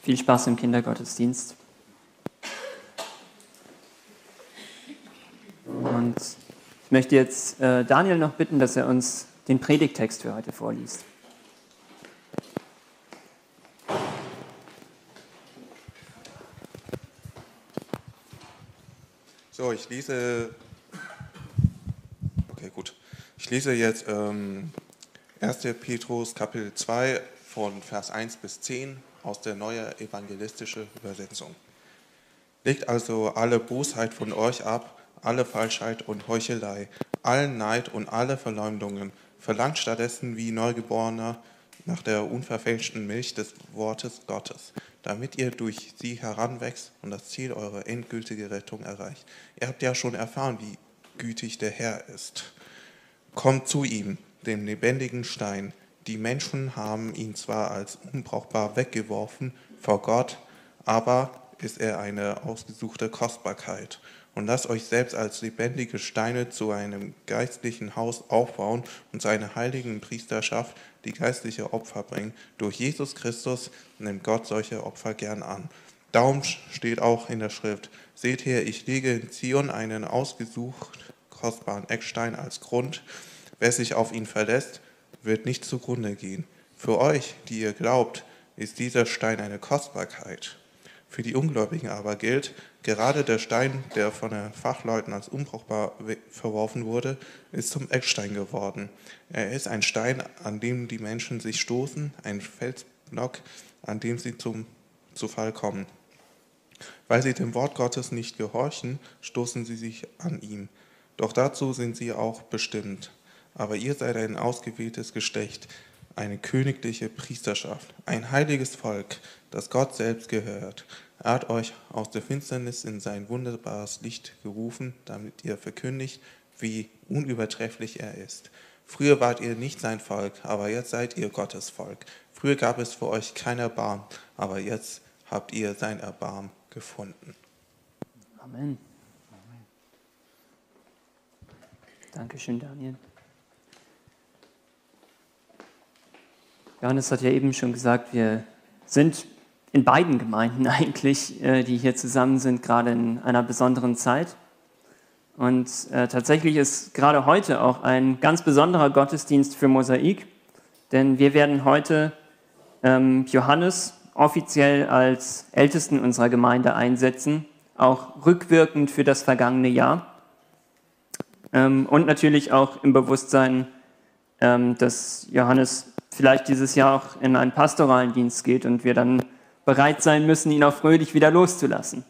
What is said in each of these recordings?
Viel Spaß im Kindergottesdienst. Und ich möchte jetzt Daniel noch bitten, dass er uns den Predigttext für heute vorliest. So, ich lese jetzt 1. Petrus Kapitel 2 von Vers 1 bis 10 aus der Neuen Evangelistische Übersetzung. Legt also alle Bosheit von euch ab, alle Falschheit und Heuchelei, allen Neid und alle Verleumdungen. Verlangt stattdessen wie Neugeborener nach der unverfälschten Milch des Wortes Gottes, damit ihr durch sie heranwächst und das Ziel eurer endgültigen Rettung erreicht. Ihr habt ja schon erfahren, wie gütig der Herr ist. Kommt zu ihm, dem lebendigen Stein. Die Menschen haben ihn zwar als unbrauchbar weggeworfen vor Gott, aber ist er eine ausgesuchte Kostbarkeit. Und lasst euch selbst als lebendige Steine zu einem geistlichen Haus aufbauen und seine heiligen Priesterschaft die geistliche Opfer bringen. Durch Jesus Christus nimmt Gott solche Opfer gern an. Darum steht auch in der Schrift: Seht her, ich lege in Zion einen ausgesucht kostbaren Eckstein als Grund. Wer sich auf ihn verlässt, wird nicht zugrunde gehen. Für euch, die ihr glaubt, ist dieser Stein eine Kostbarkeit. Für die Ungläubigen aber gilt, gerade der Stein, der von den Fachleuten als unbrauchbar verworfen wurde, ist zum Eckstein geworden. Er ist ein Stein, an dem die Menschen sich stoßen, ein Felsblock, an dem sie zu Fall kommen. Weil sie dem Wort Gottes nicht gehorchen, stoßen sie sich an ihm. Doch dazu sind sie auch bestimmt. Aber ihr seid ein ausgewähltes Geschlecht, eine königliche Priesterschaft, ein heiliges Volk, das Gott selbst gehört. Er hat euch aus der Finsternis in sein wunderbares Licht gerufen, damit ihr verkündigt, wie unübertrefflich er ist. Früher wart ihr nicht sein Volk, aber jetzt seid ihr Gottes Volk. Früher gab es für euch kein Erbarmen, aber jetzt habt ihr sein Erbarmen gefunden. Amen. Dankeschön, Daniel. Johannes hat ja eben schon gesagt, wir sind in beiden Gemeinden eigentlich, die hier zusammen sind, gerade in einer besonderen Zeit. Und tatsächlich ist gerade heute auch ein ganz besonderer Gottesdienst für Mosaik, denn wir werden heute Johannes offiziell als Ältesten unserer Gemeinde einsetzen, auch rückwirkend für das vergangene Jahr. Und natürlich auch im Bewusstsein, dass Johannes vielleicht dieses Jahr auch in einen pastoralen Dienst geht und wir dann bereit sein müssen, ihn auch fröhlich wieder loszulassen.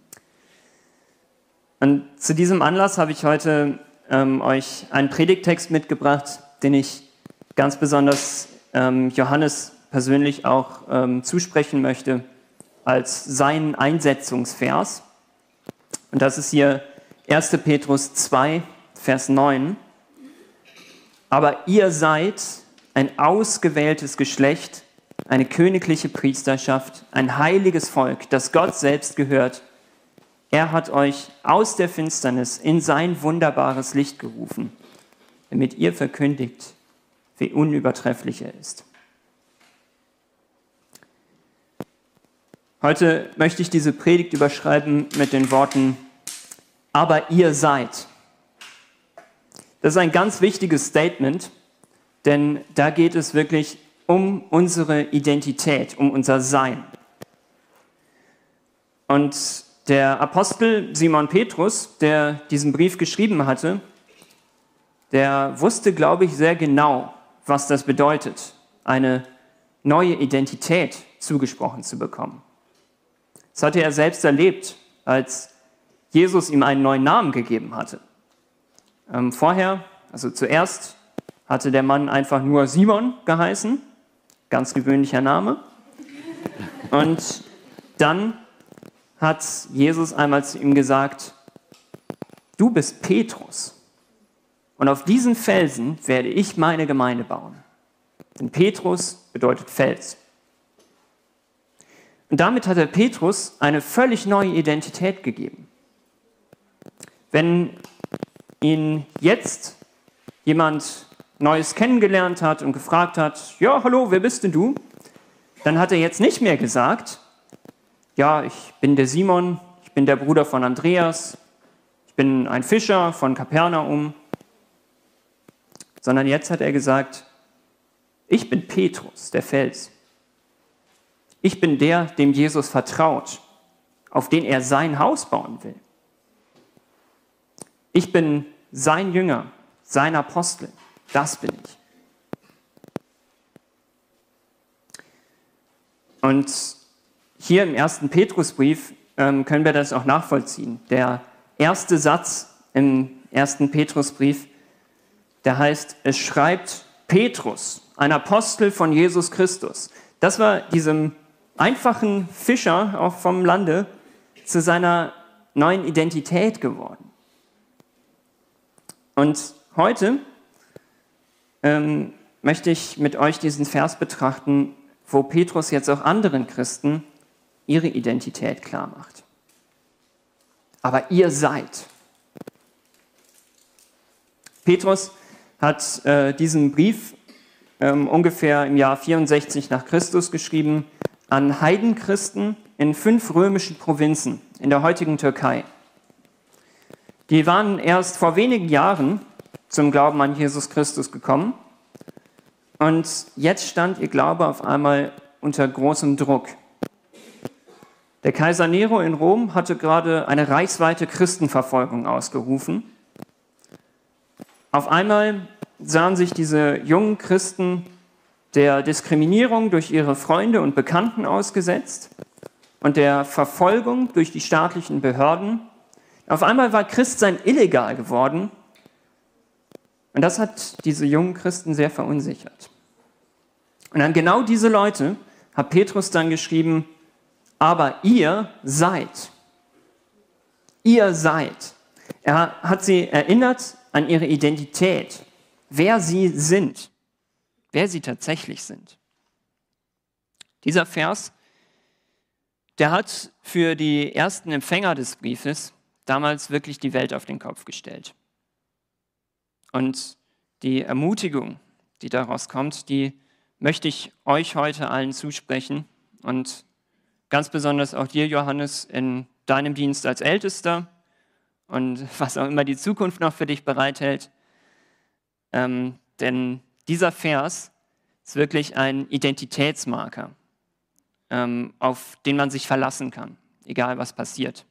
Und zu diesem Anlass habe ich heute euch einen Predigttext mitgebracht, den ich ganz besonders Johannes persönlich auch zusprechen möchte als seinen Einsetzungsvers. Und das ist hier 1. Petrus 2, Vers 9. Aber ihr seid ein ausgewähltes Geschlecht, eine königliche Priesterschaft, ein heiliges Volk, das Gott selbst gehört. Er hat euch aus der Finsternis in sein wunderbares Licht gerufen, damit ihr verkündigt, wie unübertrefflich er ist. Heute möchte ich diese Predigt überschreiben mit den Worten: Aber ihr seid. Das ist ein ganz wichtiges Statement, denn da geht es wirklich um unsere Identität, um unser Sein. Und der Apostel Simon Petrus, der diesen Brief geschrieben hatte, der wusste, glaube ich, sehr genau, was das bedeutet, eine neue Identität zugesprochen zu bekommen. Das hatte er selbst erlebt, als Jesus ihm einen neuen Namen gegeben hatte. Zuerst hatte der Mann einfach nur Simon geheißen, ganz gewöhnlicher Name. Und dann hat Jesus einmal zu ihm gesagt: Du bist Petrus und auf diesen Felsen werde ich meine Gemeinde bauen. Denn Petrus bedeutet Fels. Und damit hat er Petrus eine völlig neue Identität gegeben. Wenn ihn jetzt jemand Neues kennengelernt hat und gefragt hat: Ja, hallo, wer bist denn du? Dann hat er jetzt nicht mehr gesagt: ja, ich bin der Simon, ich bin der Bruder von Andreas, ich bin ein Fischer von Kapernaum, sondern jetzt hat er gesagt, ich bin Petrus, der Fels. Ich bin der, dem Jesus vertraut, auf den er sein Haus bauen will. Ich bin sein Jünger, sein Apostel, das bin ich. Und hier im 1. Petrusbrief können wir das auch nachvollziehen. Der erste Satz im 1. Petrusbrief, der heißt, es schreibt Petrus, ein Apostel von Jesus Christus. Das war diesem einfachen Fischer auch vom Lande zu seiner neuen Identität geworden. Und heute möchte ich mit euch diesen Vers betrachten, wo Petrus jetzt auch anderen Christen ihre Identität klar macht. Aber ihr seid. Petrus hat diesen Brief ungefähr im Jahr 64 nach Christus geschrieben an Heidenchristen in 5 römischen Provinzen in der heutigen Türkei. Die waren erst vor wenigen Jahren zum Glauben an Jesus Christus gekommen und jetzt stand ihr Glaube auf einmal unter großem Druck. Der Kaiser Nero in Rom hatte gerade eine reichsweite Christenverfolgung ausgerufen. Auf einmal sahen sich diese jungen Christen der Diskriminierung durch ihre Freunde und Bekannten ausgesetzt und der Verfolgung durch die staatlichen Behörden. Auf einmal war Christsein illegal geworden und das hat diese jungen Christen sehr verunsichert. Und an genau diese Leute hat Petrus dann geschrieben, aber ihr seid. Ihr seid. Er hat sie erinnert an ihre Identität, wer sie sind, wer sie tatsächlich sind. Dieser Vers, der hat für die ersten Empfänger des Briefes damals wirklich die Welt auf den Kopf gestellt. Und die Ermutigung, die daraus kommt, die möchte ich euch heute allen zusprechen und ganz besonders auch dir, Johannes, in deinem Dienst als Ältester und was auch immer die Zukunft noch für dich bereithält. Denn dieser Vers ist wirklich ein Identitätsmarker, auf den man sich verlassen kann, egal was passiert.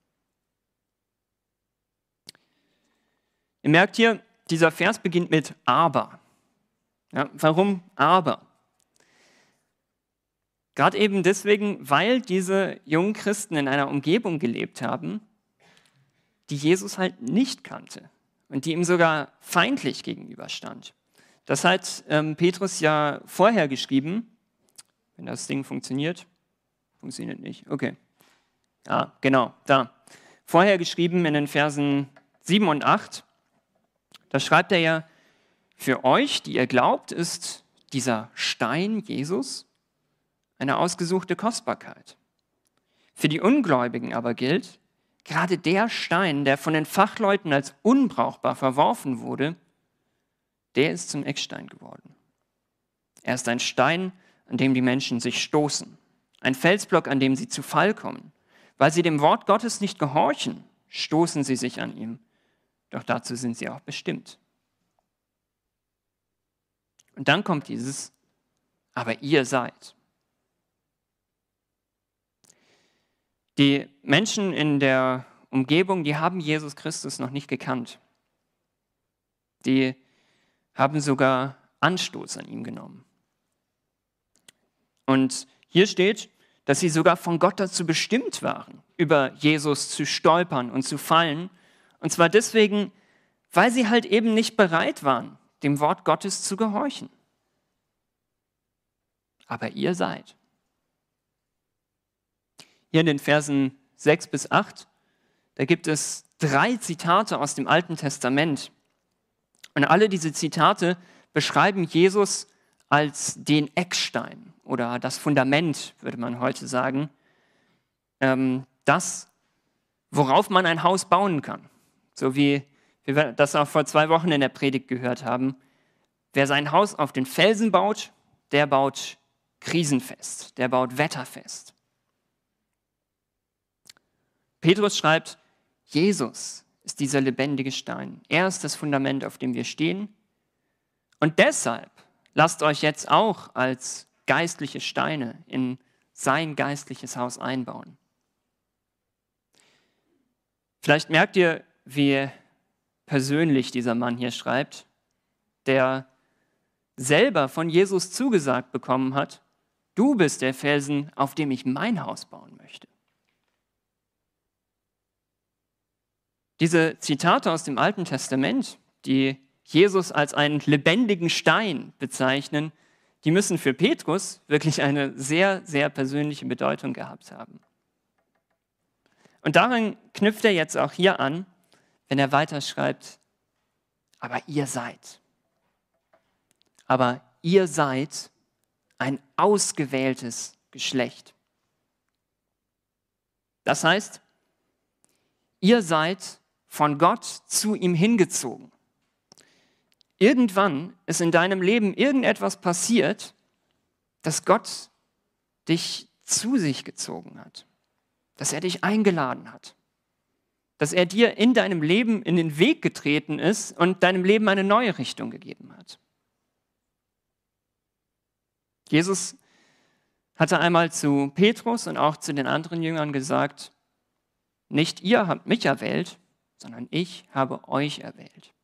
Ihr merkt hier, dieser Vers beginnt mit aber. Ja, warum aber? Gerade eben deswegen, weil diese jungen Christen in einer Umgebung gelebt haben, die Jesus halt nicht kannte und die ihm sogar feindlich gegenüberstand. Das hat Petrus ja vorher geschrieben, wenn das Ding funktioniert. Funktioniert nicht, okay. Ah, genau, da. Vorher geschrieben in den Versen 7 und 8, da schreibt er ja, für euch, die ihr glaubt, ist dieser Stein, Jesus, eine ausgesuchte Kostbarkeit. Für die Ungläubigen aber gilt, gerade der Stein, der von den Fachleuten als unbrauchbar verworfen wurde, der ist zum Eckstein geworden. Er ist ein Stein, an dem die Menschen sich stoßen, ein Felsblock, an dem sie zu Fall kommen. Weil sie dem Wort Gottes nicht gehorchen, stoßen sie sich an ihm. Doch dazu sind sie auch bestimmt. Und dann kommt dieses, aber ihr seid. Die Menschen in der Umgebung, die haben Jesus Christus noch nicht gekannt. Die haben sogar Anstoß an ihm genommen. Und hier steht, dass sie sogar von Gott dazu bestimmt waren, über Jesus zu stolpern und zu fallen. Und zwar deswegen, weil sie halt eben nicht bereit waren, dem Wort Gottes zu gehorchen. Aber ihr seid. Hier in den Versen 6 bis 8, da gibt es 3 Zitate aus dem Alten Testament. Und alle diese Zitate beschreiben Jesus als den Eckstein oder das Fundament, würde man heute sagen. Das, worauf man ein Haus bauen kann. So wie wir das auch vor 2 Wochen in der Predigt gehört haben. Wer sein Haus auf den Felsen baut, der baut krisenfest, der baut wetterfest. Petrus schreibt, Jesus ist dieser lebendige Stein. Er ist das Fundament, auf dem wir stehen. Und deshalb lasst euch jetzt auch als geistliche Steine in sein geistliches Haus einbauen. Vielleicht merkt ihr, wie persönlich dieser Mann hier schreibt, der selber von Jesus zugesagt bekommen hat, du bist der Felsen, auf dem ich mein Haus bauen möchte. Diese Zitate aus dem Alten Testament, die Jesus als einen lebendigen Stein bezeichnen, die müssen für Petrus wirklich eine sehr, sehr persönliche Bedeutung gehabt haben. Und daran knüpft er jetzt auch hier an, wenn er weiterschreibt, aber ihr seid ein ausgewähltes Geschlecht. Das heißt, ihr seid von Gott zu ihm hingezogen. Irgendwann ist in deinem Leben irgendetwas passiert, dass Gott dich zu sich gezogen hat, dass er dich eingeladen hat, dass er dir in deinem Leben in den Weg getreten ist und deinem Leben eine neue Richtung gegeben hat. Jesus hatte einmal zu Petrus und auch zu den anderen Jüngern gesagt, nicht ihr habt mich erwählt, sondern ich habe euch erwählt.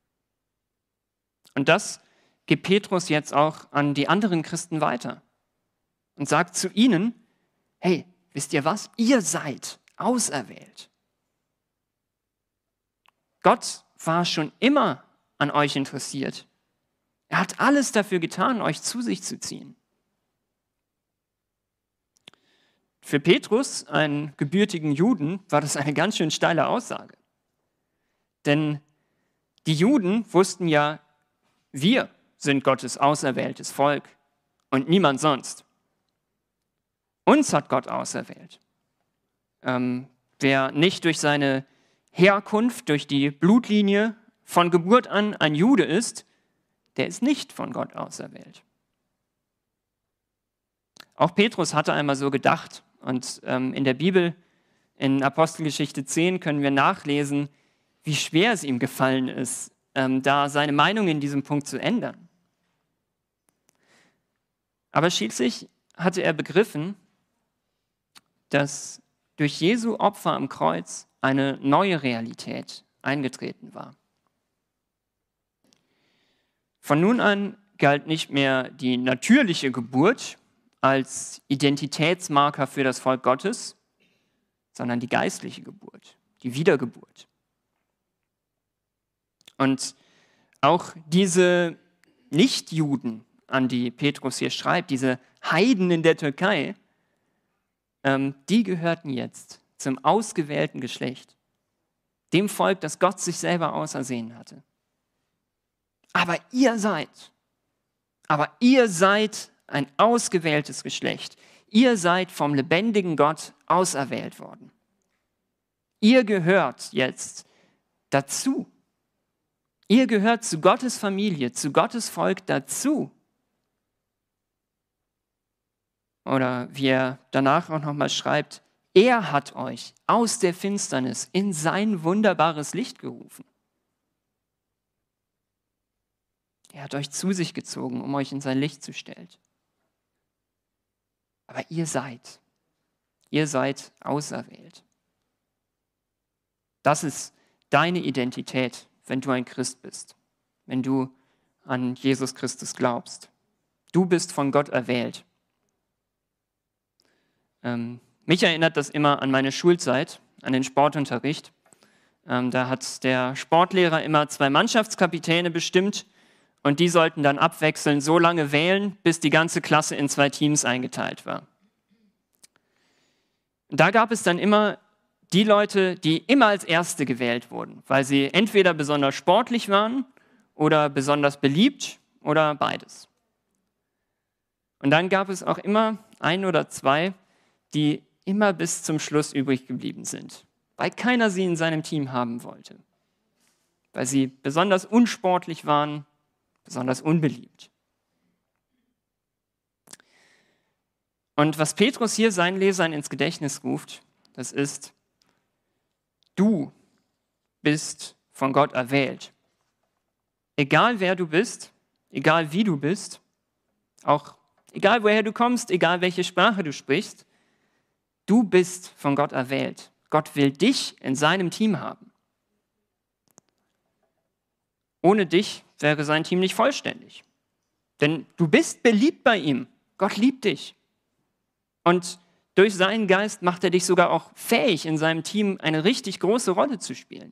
Und das gibt Petrus jetzt auch an die anderen Christen weiter und sagt zu ihnen, hey, wisst ihr was? Ihr seid auserwählt. Gott war schon immer an euch interessiert. Er hat alles dafür getan, euch zu sich zu ziehen. Für Petrus, einen gebürtigen Juden, war das eine ganz schön steile Aussage. Denn die Juden wussten ja, wir sind Gottes auserwähltes Volk und niemand sonst. Uns hat Gott auserwählt. Wer nicht durch seine Herkunft, durch die Blutlinie von Geburt an ein Jude ist, der ist nicht von Gott auserwählt. Auch Petrus hatte einmal so gedacht. Und in der Bibel, in Apostelgeschichte 10, können wir nachlesen, wie schwer es ihm gefallen ist, da seine Meinung in diesem Punkt zu ändern. Aber schließlich hatte er begriffen, dass durch Jesu Opfer am Kreuz eine neue Realität eingetreten war. Von nun an galt nicht mehr die natürliche Geburt als Identitätsmarker für das Volk Gottes, sondern die geistliche Geburt, die Wiedergeburt. Und auch diese Nichtjuden, an die Petrus hier schreibt, diese Heiden in der Türkei, die gehörten jetzt zum ausgewählten Geschlecht, dem Volk, das Gott sich selber ausersehen hatte. Aber ihr seid ein ausgewähltes Geschlecht. Ihr seid vom lebendigen Gott auserwählt worden. Ihr gehört jetzt dazu. Ihr gehört zu Gottes Familie, zu Gottes Volk dazu. Oder wie er danach auch nochmal schreibt, er hat euch aus der Finsternis in sein wunderbares Licht gerufen. Er hat euch zu sich gezogen, um euch in sein Licht zu stellen. Aber ihr seid auserwählt. Das ist deine Identität, wenn du ein Christ bist, wenn du an Jesus Christus glaubst. Du bist von Gott erwählt. Mich erinnert das immer an meine Schulzeit, an den Sportunterricht. Da hat der Sportlehrer immer 2 Mannschaftskapitäne bestimmt und die sollten dann abwechselnd so lange wählen, bis die ganze Klasse in 2 Teams eingeteilt war. Da gab es dann immer die Leute, die immer als Erste gewählt wurden, weil sie entweder besonders sportlich waren oder besonders beliebt oder beides. Und dann gab es auch immer 1 oder 2, die immer bis zum Schluss übrig geblieben sind, weil keiner sie in seinem Team haben wollte, weil sie besonders unsportlich waren, besonders unbeliebt. Und was Petrus hier seinen Lesern ins Gedächtnis ruft, das ist, Du bist von Gott erwählt. Egal wer du bist, egal wie du bist, auch egal woher du kommst, egal welche Sprache du sprichst, du bist von Gott erwählt. Gott will dich in seinem Team haben. Ohne dich wäre sein Team nicht vollständig. Denn du bist beliebt bei ihm. Gott liebt dich. Und durch seinen Geist macht er dich sogar auch fähig, in seinem Team eine richtig große Rolle zu spielen.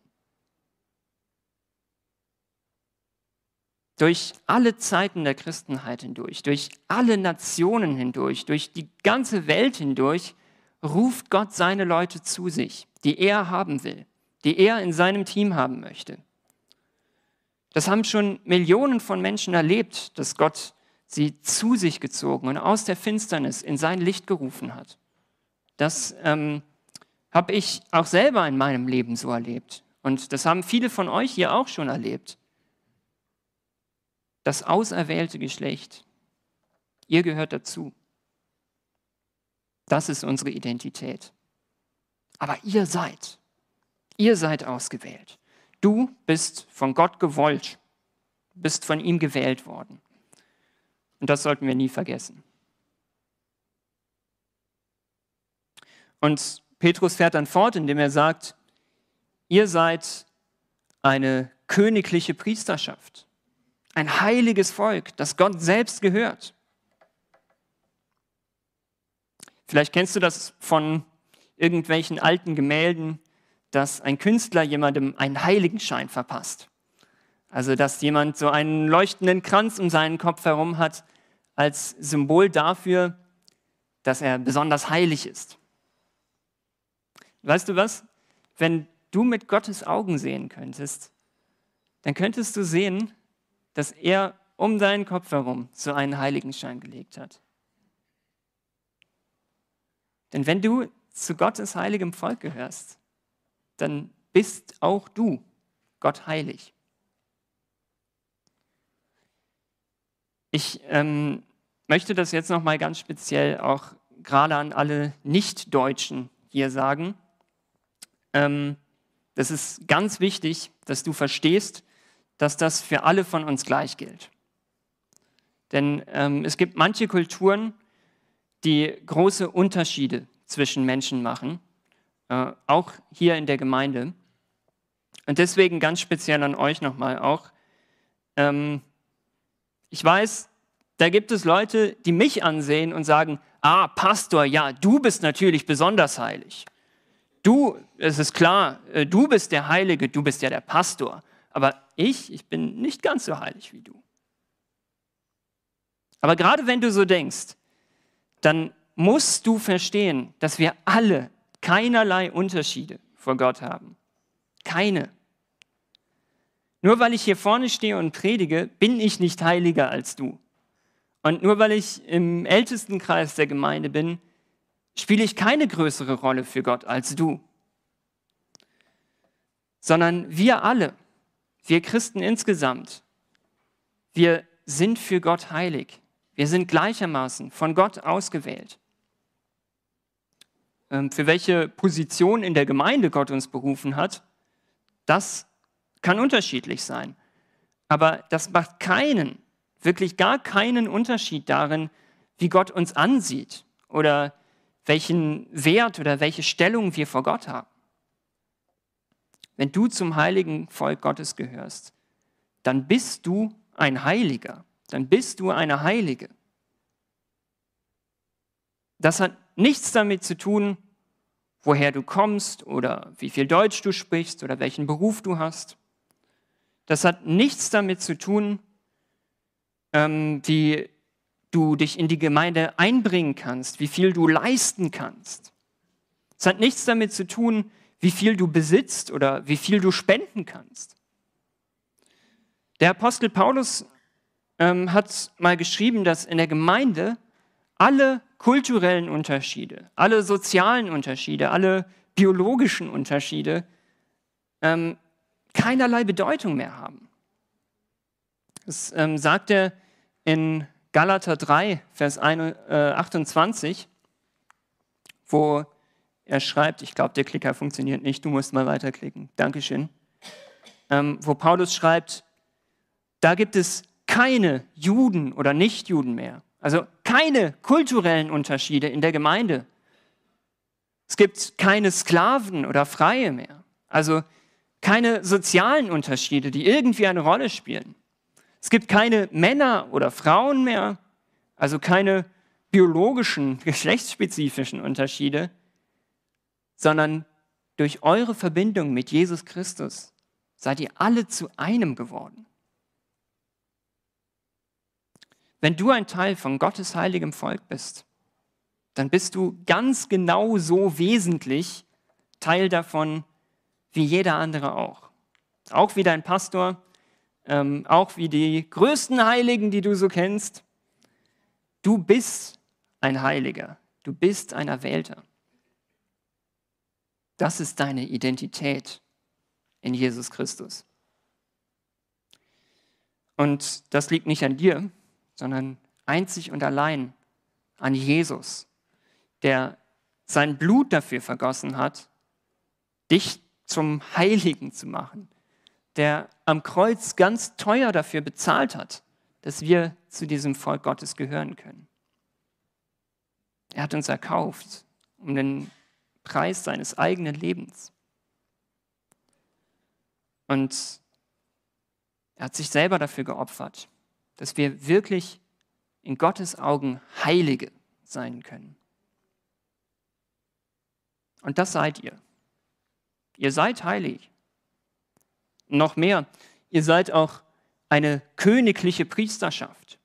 Durch alle Zeiten der Christenheit hindurch, durch alle Nationen hindurch, durch die ganze Welt hindurch, ruft Gott seine Leute zu sich, die er haben will, die er in seinem Team haben möchte. Das haben schon Millionen von Menschen erlebt, dass Gott sie zu sich gezogen und aus der Finsternis in sein Licht gerufen hat. Das habe ich auch selber in meinem Leben so erlebt. Und das haben viele von euch hier auch schon erlebt. Das auserwählte Geschlecht, ihr gehört dazu. Das ist unsere Identität. Aber ihr seid ausgewählt. Du bist von Gott gewollt, bist von ihm gewählt worden. Und das sollten wir nie vergessen. Und Petrus fährt dann fort, indem er sagt, ihr seid eine königliche Priesterschaft, ein heiliges Volk, das Gott selbst gehört. Vielleicht kennst du das von irgendwelchen alten Gemälden, dass ein Künstler jemandem einen Heiligenschein verpasst. Also dass jemand so einen leuchtenden Kranz um seinen Kopf herum hat, als Symbol dafür, dass er besonders heilig ist. Weißt du was? Wenn du mit Gottes Augen sehen könntest, dann könntest du sehen, dass er um deinen Kopf herum so einen Heiligenschein gelegt hat. Denn wenn du zu Gottes heiligem Volk gehörst, dann bist auch du Gott heilig. Ich möchte das jetzt nochmal ganz speziell auch gerade an alle Nicht-Deutschen hier sagen. Das ist ganz wichtig, dass du verstehst, dass das für alle von uns gleich gilt. Denn es gibt manche Kulturen, die große Unterschiede zwischen Menschen machen, auch hier in der Gemeinde. Und deswegen ganz speziell an euch nochmal auch. Ich weiß, da gibt es Leute, die mich ansehen und sagen, Pastor, ja, du bist natürlich besonders heilig. Du, es ist klar, du bist der Heilige, du bist ja der Pastor. Aber ich bin nicht ganz so heilig wie du. Aber gerade wenn du so denkst, dann musst du verstehen, dass wir alle keinerlei Unterschiede vor Gott haben. Keine. Nur weil ich hier vorne stehe und predige, bin ich nicht heiliger als du. Und nur weil ich im ältesten Kreis der Gemeinde bin, spiele ich keine größere Rolle für Gott als du. Sondern wir alle, wir Christen insgesamt, wir sind für Gott heilig. Wir sind gleichermaßen von Gott ausgewählt. Für welche Position in der Gemeinde Gott uns berufen hat, das kann unterschiedlich sein. Aber das macht keinen, wirklich gar keinen Unterschied darin, wie Gott uns ansieht oder welchen Wert oder welche Stellung wir vor Gott haben. Wenn du zum heiligen Volk Gottes gehörst, dann bist du ein Heiliger, dann bist du eine Heilige. Das hat nichts damit zu tun, woher du kommst oder wie viel Deutsch du sprichst oder welchen Beruf du hast. Das hat nichts damit zu tun, wie du dich in die Gemeinde einbringen kannst, wie viel du leisten kannst. Es hat nichts damit zu tun, wie viel du besitzt oder wie viel du spenden kannst. Der Apostel Paulus hat mal geschrieben, dass in der Gemeinde alle kulturellen Unterschiede, alle sozialen Unterschiede, alle biologischen Unterschiede keinerlei Bedeutung mehr haben. Das sagt er in Galater 3, Vers 28, wo Er schreibt, ich glaube, der Klicker funktioniert nicht, du musst mal weiterklicken. Dankeschön. Wo Paulus schreibt, da gibt es keine Juden oder Nichtjuden mehr. Also keine kulturellen Unterschiede in der Gemeinde. Es gibt keine Sklaven oder Freie mehr. Also keine sozialen Unterschiede, die irgendwie eine Rolle spielen. Es gibt keine Männer oder Frauen mehr, also keine biologischen, geschlechtsspezifischen Unterschiede, sondern durch eure Verbindung mit Jesus Christus seid ihr alle zu einem geworden. Wenn du ein Teil von Gottes heiligem Volk bist, dann bist du ganz genau so wesentlich Teil davon wie jeder andere auch. Auch wie dein Pastor, auch wie die größten Heiligen, die du so kennst. Du bist ein Heiliger, du bist ein Erwählter. Das ist deine Identität in Jesus Christus. Und das liegt nicht an dir, sondern einzig und allein an Jesus, der sein Blut dafür vergossen hat, dich zum Heiligen zu machen, der am Kreuz ganz teuer dafür bezahlt hat, dass wir zu diesem Volk Gottes gehören können. Er hat uns erkauft um den Preis seines eigenen Lebens. Und er hat sich selber dafür geopfert, dass wir wirklich in Gottes Augen Heilige sein können. Und das seid ihr. Ihr seid heilig. Noch mehr, ihr seid auch eine königliche Priesterschaft.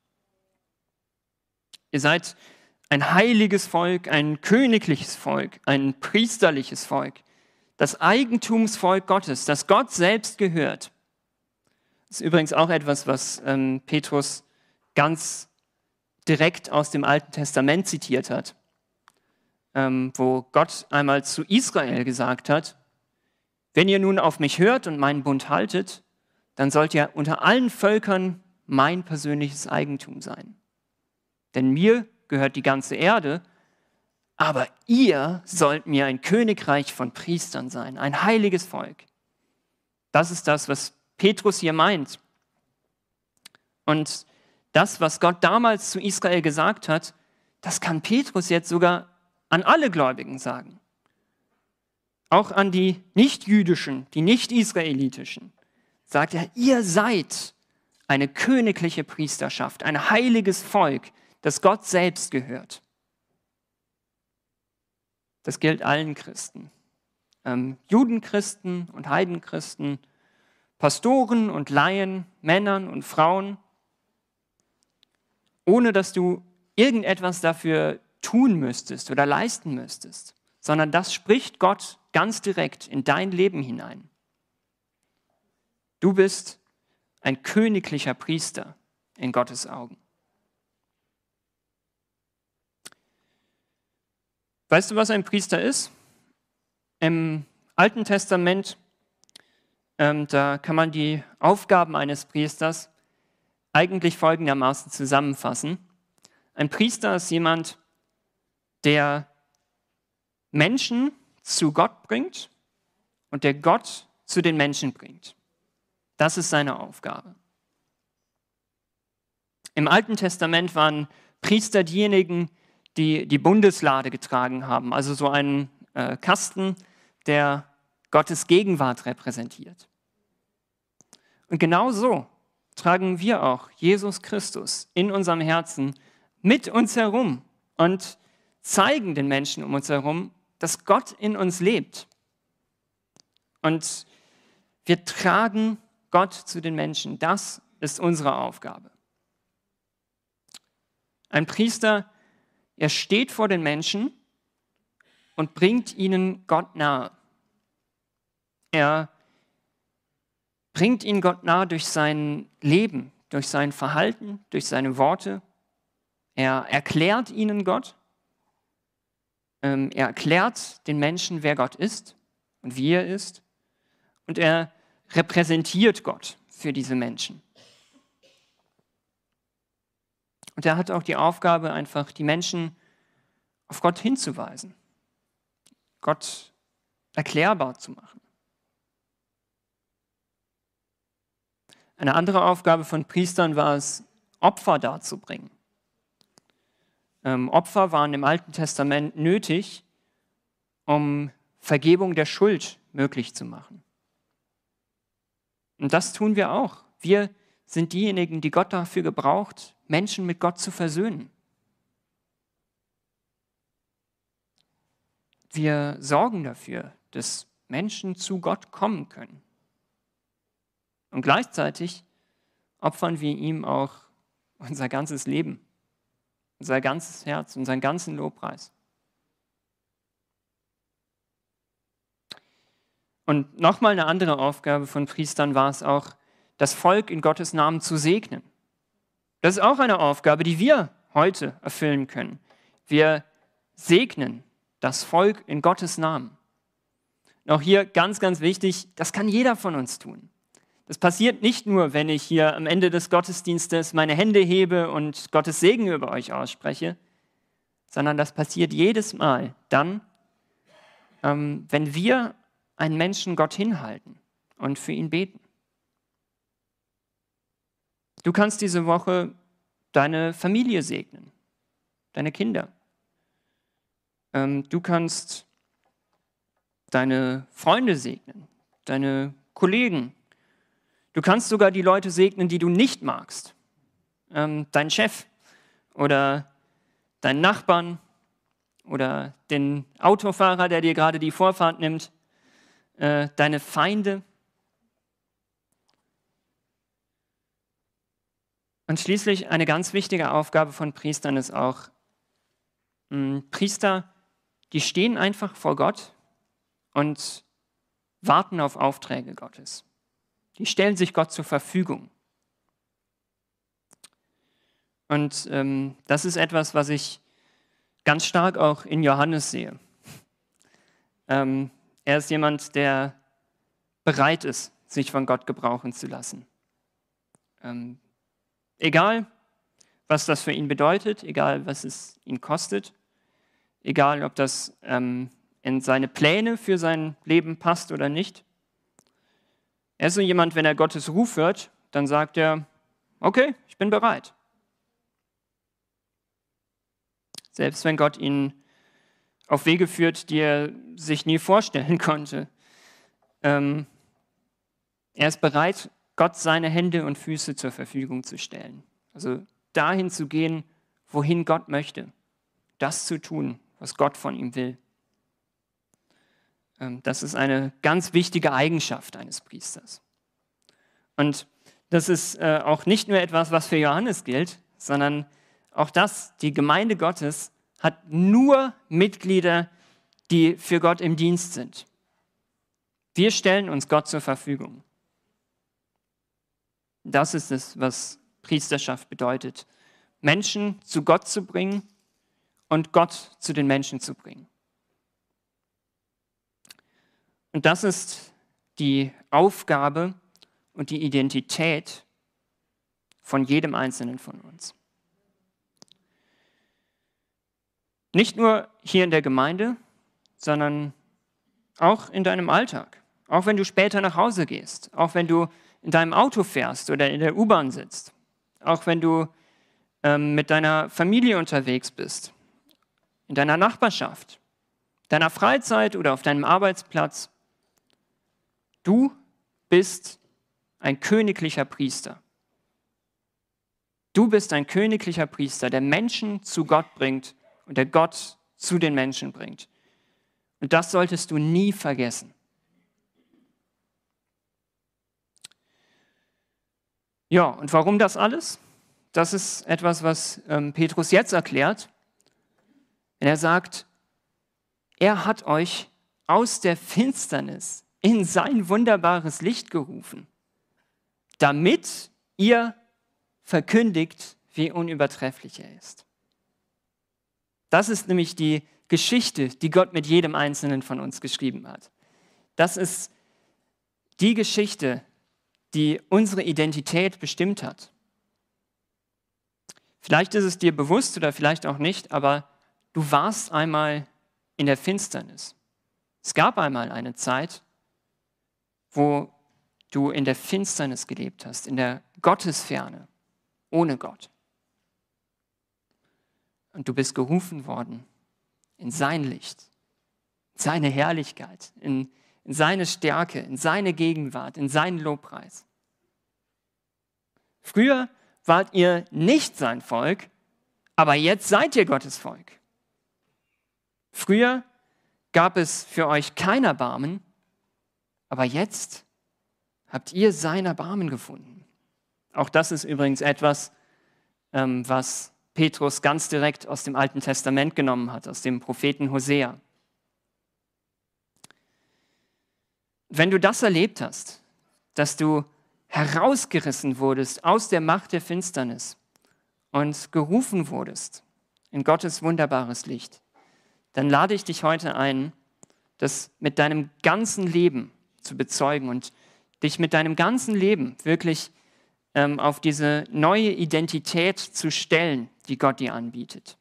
Ihr seid ein heiliges Volk, ein königliches Volk, ein priesterliches Volk, das Eigentumsvolk Gottes, das Gott selbst gehört. Das ist übrigens auch etwas, was Petrus ganz direkt aus dem Alten Testament zitiert hat, wo Gott einmal zu Israel gesagt hat, wenn ihr nun auf mich hört und meinen Bund haltet, dann sollt ihr unter allen Völkern mein persönliches Eigentum sein. Denn mir gehört die ganze Erde, aber ihr sollt mir ein Königreich von Priestern sein, ein heiliges Volk. Das ist das, was Petrus hier meint. Und das, was Gott damals zu Israel gesagt hat, das kann Petrus jetzt sogar an alle Gläubigen sagen. Auch an die nicht-jüdischen, die nicht-israelitischen, sagt er, ihr seid eine königliche Priesterschaft, ein heiliges Volk, das Gott selbst gehört. Das gilt allen Christen. Judenchristen und Heidenchristen, Pastoren und Laien, Männern und Frauen, ohne dass du irgendetwas dafür tun müsstest oder leisten müsstest, sondern das spricht Gott ganz direkt in dein Leben hinein. Du bist ein königlicher Priester in Gottes Augen. Weißt du, was ein Priester ist? Im Alten Testament, da kann man die Aufgaben eines Priesters eigentlich folgendermaßen zusammenfassen. Ein Priester ist jemand, der Menschen zu Gott bringt und der Gott zu den Menschen bringt. Das ist seine Aufgabe. Im Alten Testament waren Priester diejenigen, die die Bundeslade getragen haben, also so einen Kasten, der Gottes Gegenwart repräsentiert. Und genau so tragen wir auch Jesus Christus in unserem Herzen mit uns herum und zeigen den Menschen um uns herum, dass Gott in uns lebt. Und wir tragen Gott zu den Menschen. Das ist unsere Aufgabe. Ein Priester, er steht vor den Menschen und bringt ihnen Gott nahe. Er bringt ihnen Gott nahe durch sein Leben, durch sein Verhalten, durch seine Worte. Er erklärt ihnen Gott. Er erklärt den Menschen, wer Gott ist und wie er ist. Und er repräsentiert Gott für diese Menschen. Und er hat auch die Aufgabe, einfach die Menschen auf Gott hinzuweisen. Gott erklärbar zu machen. Eine andere Aufgabe von Priestern war es, Opfer darzubringen. Opfer waren im Alten Testament nötig, um Vergebung der Schuld möglich zu machen. Und das tun wir auch. Wir sind diejenigen, die Gott dafür gebraucht, Menschen mit Gott zu versöhnen. Wir sorgen dafür, dass Menschen zu Gott kommen können. Und gleichzeitig opfern wir ihm auch unser ganzes Leben, unser ganzes Herz, unseren ganzen Lobpreis. Und nochmal eine andere Aufgabe von Priestern war es auch, das Volk in Gottes Namen zu segnen. Das ist auch eine Aufgabe, die wir heute erfüllen können. Wir segnen das Volk in Gottes Namen. Und auch hier ganz, ganz wichtig, das kann jeder von uns tun. Das passiert nicht nur, wenn ich hier am Ende des Gottesdienstes meine Hände hebe und Gottes Segen über euch ausspreche, sondern das passiert jedes Mal dann, wenn wir einen Menschen Gott hinhalten und für ihn beten. Du kannst diese Woche deine Familie segnen, deine Kinder. Du kannst deine Freunde segnen, deine Kollegen. Du kannst sogar die Leute segnen, die du nicht magst. Deinen Chef oder deinen Nachbarn oder den Autofahrer, der dir gerade die Vorfahrt nimmt, deine Feinde. Und schließlich eine ganz wichtige Aufgabe von Priestern ist auch, Priester, die stehen einfach vor Gott und warten auf Aufträge Gottes. Die stellen sich Gott zur Verfügung. Und das ist etwas, was ich ganz stark auch in Johannes sehe. Er ist jemand, der bereit ist, sich von Gott gebrauchen zu lassen. Egal, was das für ihn bedeutet, egal, was es ihn kostet, egal, ob das in seine Pläne für sein Leben passt oder nicht. Er ist so jemand, wenn er Gottes Ruf hört, dann sagt er, okay, ich bin bereit. Selbst wenn Gott ihn auf Wege führt, die er sich nie vorstellen konnte. Er ist bereit, Gott seine Hände und Füße zur Verfügung zu stellen. Also dahin zu gehen, wohin Gott möchte. Das zu tun, was Gott von ihm will. Das ist eine ganz wichtige Eigenschaft eines Priesters. Und das ist auch nicht nur etwas, was für Johannes gilt, sondern auch das, die Gemeinde Gottes hat nur Mitglieder, die für Gott im Dienst sind. Wir stellen uns Gott zur Verfügung. Das ist es, was Priesterschaft bedeutet. Menschen zu Gott zu bringen und Gott zu den Menschen zu bringen. Und das ist die Aufgabe und die Identität von jedem Einzelnen von uns. Nicht nur hier in der Gemeinde, sondern auch in deinem Alltag. Auch wenn du später nach Hause gehst, auch wenn du in deinem Auto fährst oder in der U-Bahn sitzt, auch wenn du mit deiner Familie unterwegs bist, in deiner Nachbarschaft, deiner Freizeit oder auf deinem Arbeitsplatz. Du bist ein königlicher Priester. Du bist ein königlicher Priester, der Menschen zu Gott bringt und der Gott zu den Menschen bringt. Und das solltest du nie vergessen. Ja, und warum das alles? Das ist etwas, was Petrus jetzt erklärt. Wenn er sagt, er hat euch aus der Finsternis in sein wunderbares Licht gerufen, damit ihr verkündigt, wie unübertrefflich er ist. Das ist nämlich die Geschichte, die Gott mit jedem Einzelnen von uns geschrieben hat. Das ist die Geschichte, die unsere Identität bestimmt hat. Vielleicht ist es dir bewusst oder vielleicht auch nicht, aber du warst einmal in der Finsternis. Es gab einmal eine Zeit, wo du in der Finsternis gelebt hast, in der Gottesferne, ohne Gott. Und du bist gerufen worden in sein Licht, in seine Herrlichkeit, in seine Stärke, in seine Gegenwart, in seinen Lobpreis. Früher wart ihr nicht sein Volk, aber jetzt seid ihr Gottes Volk. Früher gab es für euch kein Erbarmen, aber jetzt habt ihr sein Erbarmen gefunden. Auch das ist übrigens etwas, was Petrus ganz direkt aus dem Alten Testament genommen hat, aus dem Propheten Hosea. Wenn du das erlebt hast, dass du herausgerissen wurdest aus der Macht der Finsternis und gerufen wurdest in Gottes wunderbares Licht, dann lade ich dich heute ein, das mit deinem ganzen Leben zu bezeugen und dich mit deinem ganzen Leben wirklich auf diese neue Identität zu stellen, die Gott dir anbietet.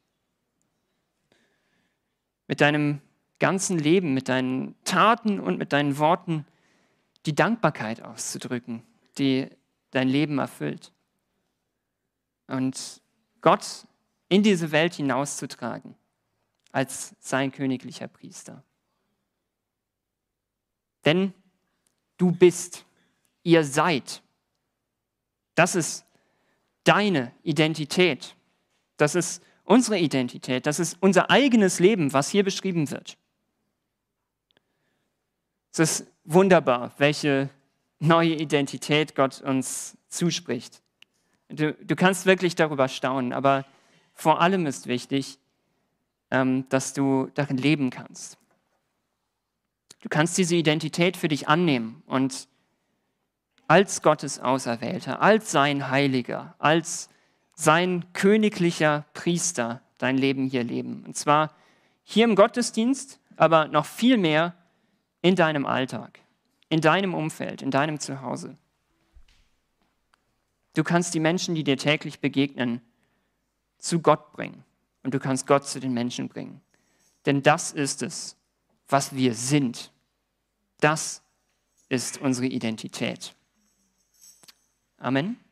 Mit deinem ganzen Leben, mit deinen Taten und mit deinen Worten die Dankbarkeit auszudrücken, die dein Leben erfüllt. Und Gott in diese Welt hinauszutragen als sein königlicher Priester. Denn du bist, ihr seid. Das ist deine Identität. Das ist unsere Identität. Das ist unser eigenes Leben, was hier beschrieben wird. Es ist wunderbar, welche neue Identität Gott uns zuspricht. Du kannst wirklich darüber staunen, aber vor allem ist wichtig, dass du darin leben kannst. Du kannst diese Identität für dich annehmen und als Gottes Auserwählter, als sein Heiliger, als sein königlicher Priester dein Leben hier leben. Und zwar hier im Gottesdienst, aber noch viel mehr in deinem Alltag, in deinem Umfeld, in deinem Zuhause. Du kannst die Menschen, die dir täglich begegnen, zu Gott bringen. Und du kannst Gott zu den Menschen bringen. Denn das ist es, was wir sind. Das ist unsere Identität. Amen.